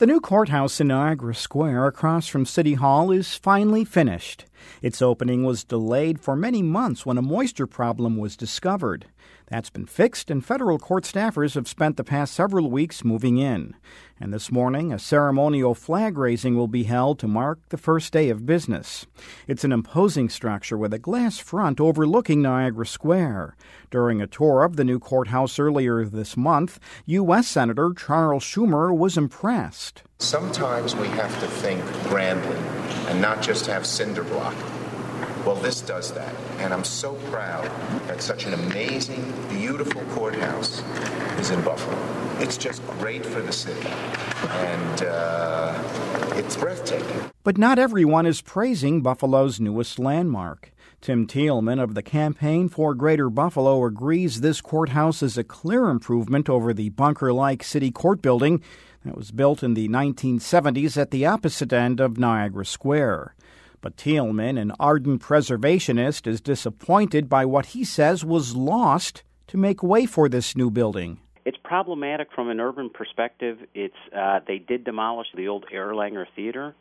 The new courthouse in Niagara Square across from City Hall is finally finished. Its opening was delayed for many months when a moisture problem was discovered. That's been fixed, and federal court staffers have spent the past several weeks moving in. And this morning, a ceremonial flag raising will be held to mark the first day of business. It's an imposing structure with a glass front overlooking Niagara Square. During a tour of the new courthouse earlier this month, U.S. Senator Charles Schumer was impressed. Sometimes we have to think grandly and not just have cinder block. Well, this does that, and I'm so proud that such an amazing, beautiful courthouse is in Buffalo. It's just great for the city, and it's breathtaking. But not everyone is praising Buffalo's newest landmark. Tim Thielman of the Campaign for Greater Buffalo agrees this courthouse is a clear improvement over the bunker-like city court building that was built in the 1970s at the opposite end of Niagara Square. But Thielman, an ardent preservationist, is disappointed by what he says was lost to make way for this new building. It's problematic from an urban perspective. They did demolish the old Erlanger Theater.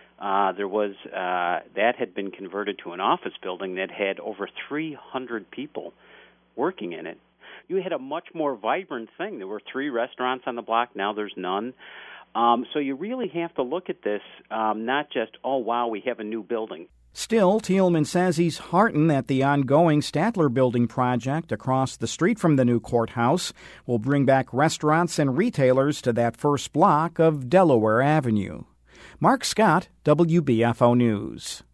That had been converted to an office building that had over 300 people working in it. You had a much more vibrant thing. There were 3 restaurants on the block. Now there's none. So you really have to look at this, not just, oh, wow, we have a new building. Still, Thielman says he's heartened that the ongoing Statler Building project across the street from the new courthouse will bring back restaurants and retailers to that first block of Delaware Avenue. Mark Scott, WBFO News.